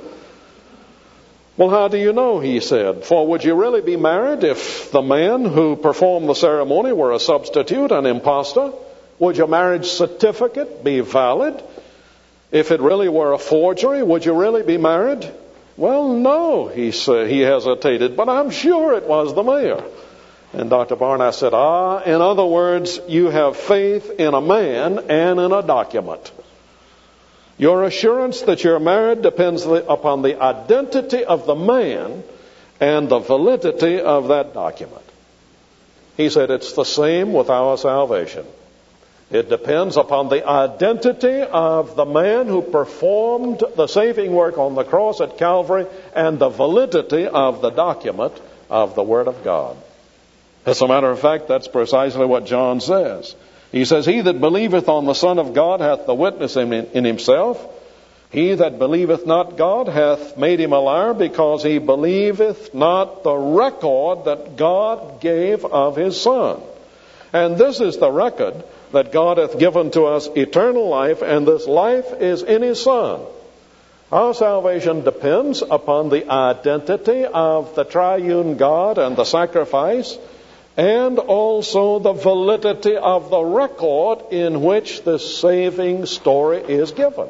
Well, how do you know, he said, for would you really be married if the man who performed the ceremony were a substitute, an impostor? Would your marriage certificate be valid? If it really were a forgery, would you really be married? Well, no, he said, he hesitated, but I'm sure it was the mayor. And Doctor Barnes said, ah, in other words, you have faith in a man and in a document. Your assurance that you're married depends upon the identity of the man and the validity of that document. He said it's the same with our salvation. It depends upon the identity of the man who performed the saving work on the cross at Calvary and the validity of the document of the Word of God. As a matter of fact, that's precisely what John says. He says, he that believeth on the Son of God hath the witness in, in himself. He that believeth not God hath made him a liar, because he believeth not the record that God gave of his Son. And this is the record, that God hath given to us eternal life, and this life is in his Son. Our salvation depends upon the identity of the triune God and the sacrifice, and also the validity of the record in which the saving story is given.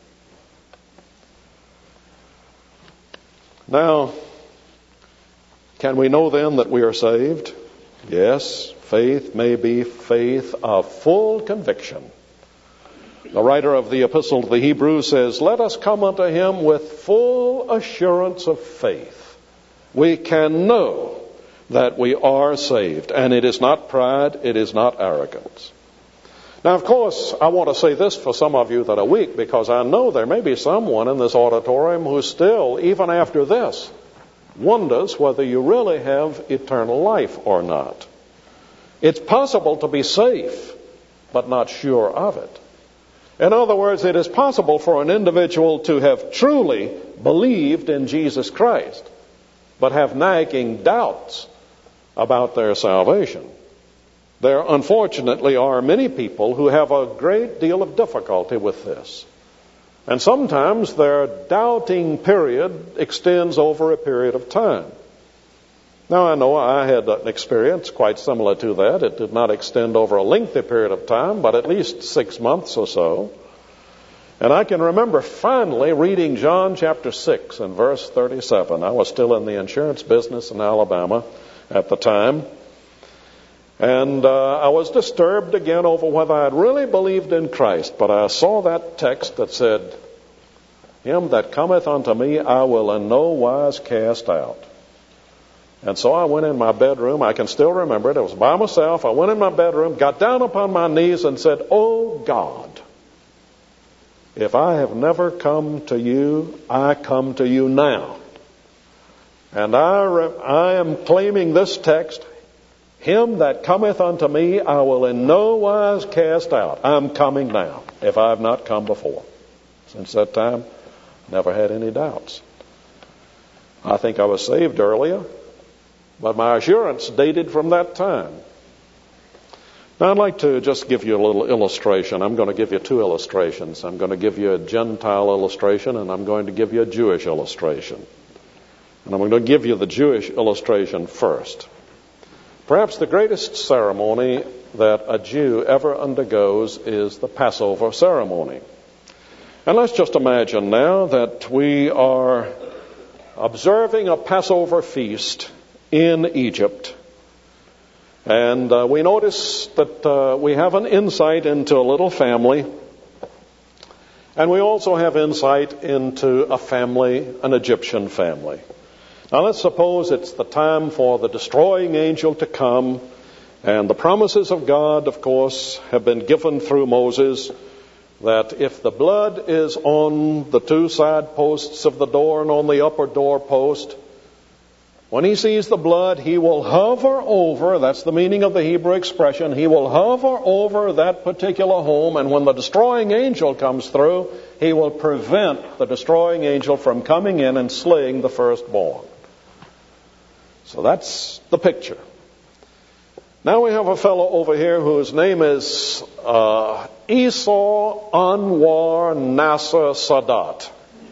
Now, can we know then that we are saved? Yes, faith may be faith of full conviction. The writer of the Epistle to the Hebrews says, let us come unto him with full assurance of faith. We can know that we are saved, and it is not pride, it is not arrogance. Now, of course, I want to say this for some of you that are weak, because I know there may be someone in this auditorium who still, even after this, wonders whether you really have eternal life or not. It's possible to be safe, but not sure of it. In other words, it is possible for an individual to have truly believed in Jesus Christ, but have nagging doubts about their salvation. There unfortunately are many people who have a great deal of difficulty with this. And sometimes their doubting period extends over a period of time. Now, I know I had an experience quite similar to that. It did not extend over a lengthy period of time, but at least six months or so. And I can remember finally reading John chapter six and verse thirty-seven. I was still in the insurance business in Alabama at the time. And uh, I was disturbed again over whether I had really believed in Christ. But I saw that text that said, him that cometh unto me I will in no wise cast out. And so I went in my bedroom. I can still remember it. It was by myself. I went in my bedroom, got down upon my knees and said, oh God, if I have never come to you, I come to you now. And I, re- I am claiming this text, him that cometh unto me, I will in no wise cast out. I'm coming now, if I have not come before. Since that time, never had any doubts. I think I was saved earlier, but my assurance dated from that time. Now, I'd like to just give you a little illustration. I'm going to give you two illustrations. I'm going to give you a Gentile illustration, and I'm going to give you a Jewish illustration. And I'm going to give you the Jewish illustration first. Perhaps the greatest ceremony that a Jew ever undergoes is the Passover ceremony. And let's just imagine now that we are observing a Passover feast in Egypt. And uh, we notice that uh, we have an insight into a little family. And we also have insight into a family, an Egyptian family. Now let's suppose it's the time for the destroying angel to come, and the promises of God, of course, have been given through Moses, that if the blood is on the two side posts of the door and on the upper door post, when he sees the blood, he will hover over, that's the meaning of the Hebrew expression, he will hover over that particular home, and when the destroying angel comes through, he will prevent the destroying angel from coming in and slaying the firstborn. So that's the picture. Now we have a fellow over here whose name is uh, Esau Anwar Nasser Sadat.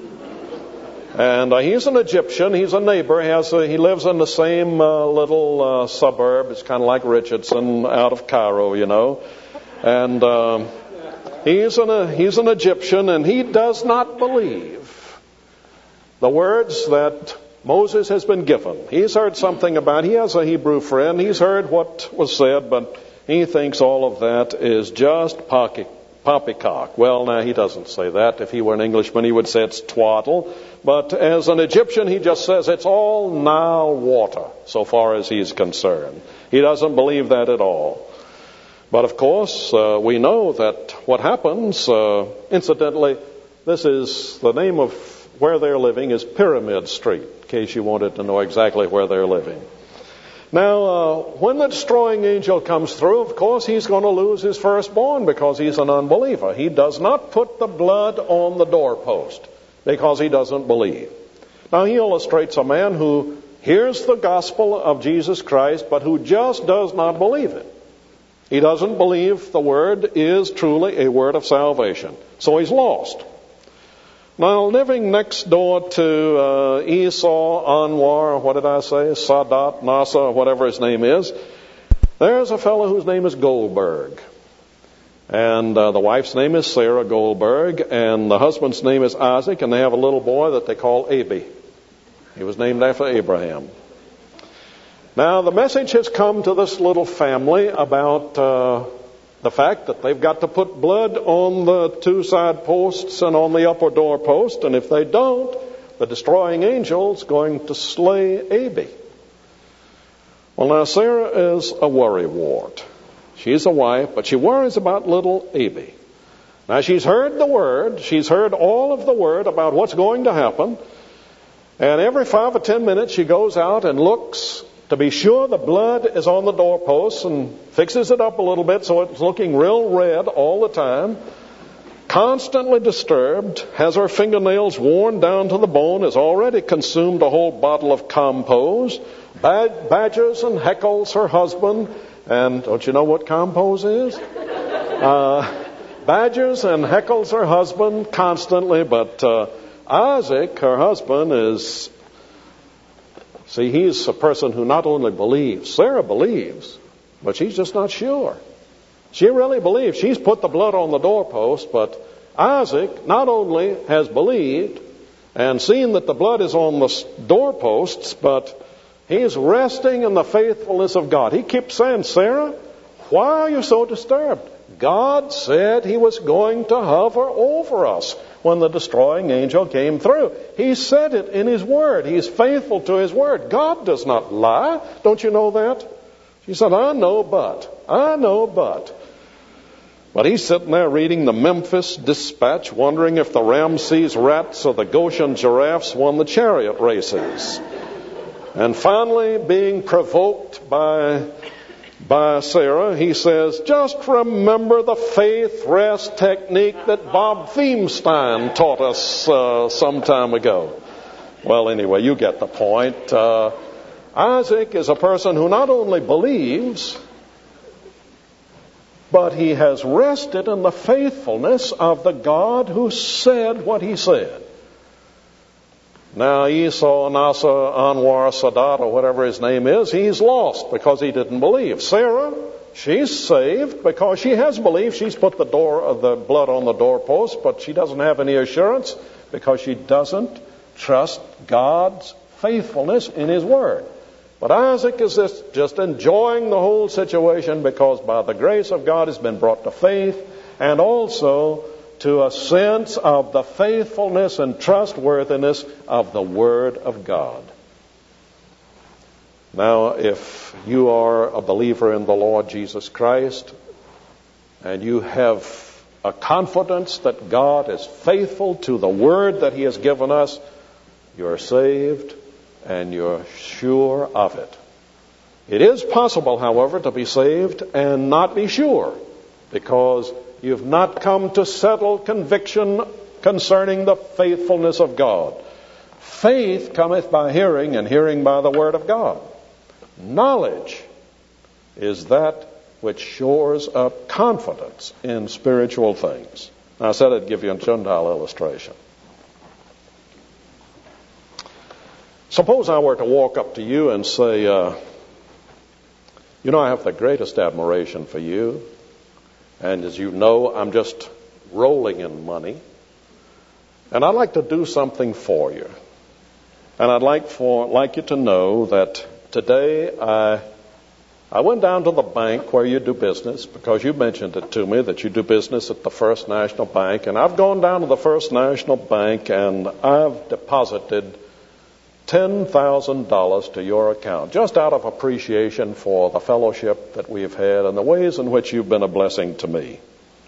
And uh, he's an Egyptian. He's a neighbor. He, has a, he lives in the same uh, little uh, suburb. It's kind of like Richardson out of Cairo, you know. And um, he's, an, he's an Egyptian, and he does not believe the words that Moses has been given. He's heard something about, he has a Hebrew friend, he's heard what was said, but he thinks all of that is just pocky, poppycock. Well, now, he doesn't say that. If he were an Englishman, he would say it's twaddle. But as an Egyptian, he just says it's all Nile water, so far as he's concerned. He doesn't believe that at all. But of course, uh, we know that what happens, uh, incidentally, this is the name of where they're living is Pyramid Street, in case you wanted to know exactly where they're living. Now, uh, when the destroying angel comes through, of course, he's going to lose his firstborn because he's an unbeliever. He does not put the blood on the doorpost because he doesn't believe. Now, he illustrates a man who hears the gospel of Jesus Christ, but who just does not believe it. He doesn't believe the word is truly a word of salvation. So he's lost. Now, living next door to uh, Esau, Anwar, what did I say, Sadat, Nasa, whatever his name is, there's a fellow whose name is Goldberg. And uh, the wife's name is Sarah Goldberg, and the husband's name is Isaac, and they have a little boy that they call Abi. He was named after Abraham. Now, the message has come to this little family about uh, the fact that they've got to put blood on the two side posts and on the upper door post, and if they don't, the destroying angel's going to slay Abi. Well, now, Sarah is a worrywart. She's a wife, but she worries about little Abi. Now, she's heard the word. She's heard all of the word about what's going to happen. And every five or ten minutes, she goes out and looks to be sure the blood is on the doorpost and fixes it up a little bit so it's looking real red all the time. Constantly disturbed, has her fingernails worn down to the bone, has already consumed a whole bottle of Compose, bad, badgers and heckles her husband. And don't you know what Compose is? Uh, badgers and heckles her husband constantly, but uh, Isaac, her husband, is... See, he's a person who not only believes, Sarah believes, but she's just not sure. She really believes. She's put the blood on the doorpost, but Isaac not only has believed and seen that the blood is on the doorposts, but he's resting in the faithfulness of God. He keeps saying, Sarah, why are you so disturbed? God said he was going to hover over us when the destroying angel came through. He said it in his word. He's faithful to his word. God does not lie. Don't you know that? She said, I know, but. I know, but. But he's sitting there reading the Memphis Dispatch, wondering if the Ramses rats or the Goshen giraffes won the chariot races. And finally, being provoked by... by Sarah, he says, just remember the faith rest technique that Bob Thiemstein taught us uh, some time ago. Well, anyway, you get the point. Uh, Isaac is a person who not only believes, but he has rested in the faithfulness of the God who said what he said. Now, Esau, Nasa, Anwar, Sadat, or whatever his name is, he's lost because he didn't believe. Sarah, she's saved because she has believed. She's put the door of the blood on the doorpost, but she doesn't have any assurance because she doesn't trust God's faithfulness in his word. But Isaac is just, just enjoying the whole situation because by the grace of God has been brought to faith and also to a sense of the faithfulness and trustworthiness of the Word of God. Now, if you are a believer in the Lord Jesus Christ, and you have a confidence that God is faithful to the Word that He has given us, you're saved and you're sure of it. It is possible, however, to be saved and not be sure, because you've not come to settled conviction concerning the faithfulness of God. Faith cometh by hearing, and hearing by the word of God. Knowledge is that which shores up confidence in spiritual things. Now, I said I'd give you a Gentile illustration. Suppose I were to walk up to you and say, uh, you know, I have the greatest admiration for you. And as you know, I'm just rolling in money. And I'd like to do something for you. And I'd like for like you to know that today I I went down to the bank where you do business, because you mentioned it to me that you do business at the First National Bank. And I've gone down to the First National Bank and I've deposited ten thousand dollars to your account, just out of appreciation for the fellowship that we've had and the ways in which you've been a blessing to me.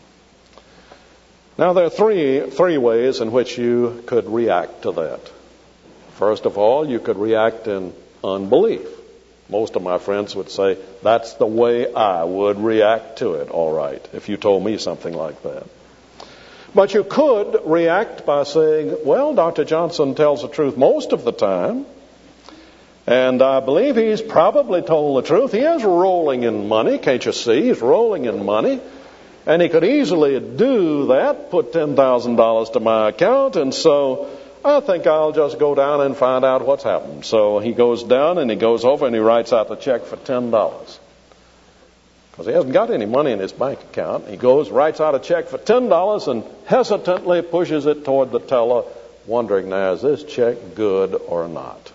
Now, there are three, three ways in which you could react to that. First of all, you could react in unbelief. Most of my friends would say, that's the way I would react to it, all right, if you told me something like that. But you could react by saying, well, Doctor Johnson tells the truth most of the time, and I believe he's probably told the truth. He is rolling in money, can't you see? He's rolling in money, and he could easily do that, put ten thousand dollars to my account, and so I think I'll just go down and find out what's happened. So he goes down and he goes over and he writes out the check for ten dollars. Because he hasn't got any money in his bank account. He goes, writes out a check for ten dollars and hesitantly pushes it toward the teller, wondering, now, is this check good or not?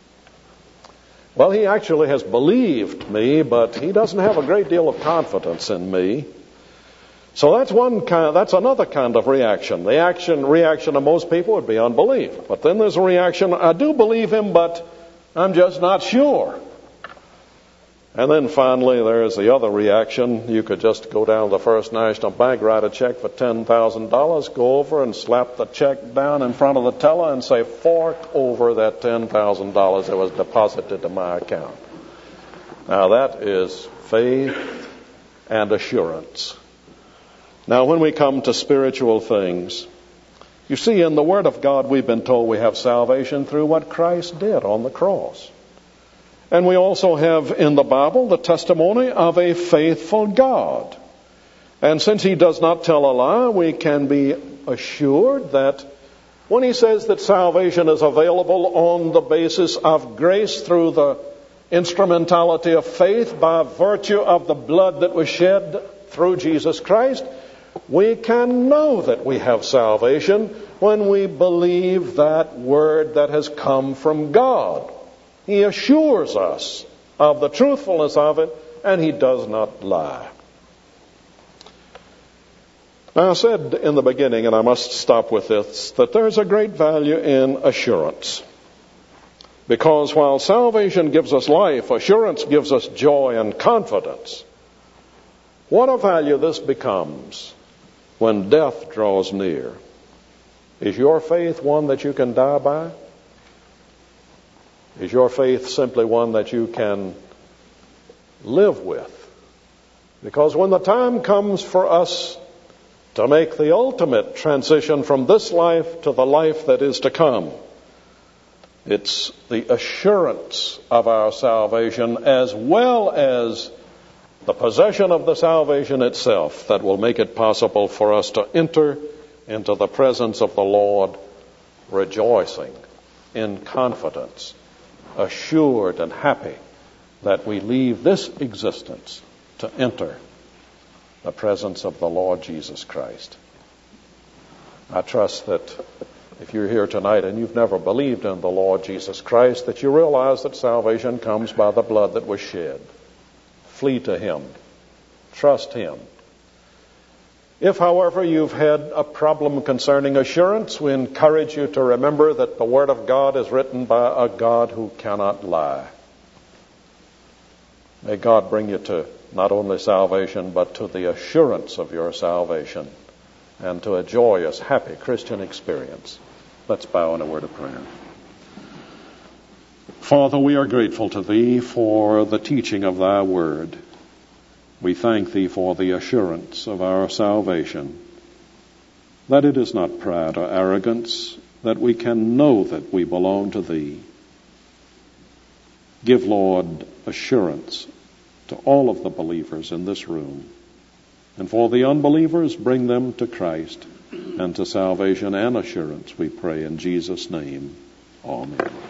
Well, he actually has believed me, but he doesn't have a great deal of confidence in me. So that's one kind, that's another kind of reaction. The action, reaction of most people would be unbelief. But then there's a reaction, I do believe him, but I'm just not sure. And then finally, there's the other reaction. You could just go down to the First National Bank, write a check for ten thousand dollars, go over and slap the check down in front of the teller and say, fork over that ten thousand dollars that was deposited to my account. Now that is faith and assurance. Now, when we come to spiritual things, you see, in the Word of God, we've been told we have salvation through what Christ did on the cross. And we also have in the Bible the testimony of a faithful God. And since He does not tell a lie, we can be assured that when He says that salvation is available on the basis of grace through the instrumentality of faith by virtue of the blood that was shed through Jesus Christ, we can know that we have salvation when we believe that word that has come from God. He assures us of the truthfulness of it, and He does not lie. Now, I said in the beginning, and I must stop with this, that there's a great value in assurance. Because while salvation gives us life, assurance gives us joy and confidence. What a value this becomes when death draws near. Is your faith one that you can die by? Is your faith simply one that you can live with? Because when the time comes for us to make the ultimate transition from this life to the life that is to come, it's the assurance of our salvation as well as the possession of the salvation itself that will make it possible for us to enter into the presence of the Lord rejoicing in confidence, assured and happy that we leave this existence to enter the presence of the Lord Jesus Christ. I trust that if you're here tonight and you've never believed in the Lord Jesus Christ, that you realize that salvation comes by the blood that was shed. Flee to Him. Trust Him. If, however, you've had a problem concerning assurance, we encourage you to remember that the Word of God is written by a God who cannot lie. May God bring you to not only salvation, but to the assurance of your salvation and to a joyous, happy Christian experience. Let's bow in a word of prayer. Father, we are grateful to Thee for the teaching of Thy Word. We thank Thee for the assurance of our salvation, that it is not pride or arrogance, that we can know that we belong to Thee. Give, Lord, assurance to all of the believers in this room. And for the unbelievers, bring them to Christ and to salvation and assurance, we pray in Jesus' name. Amen.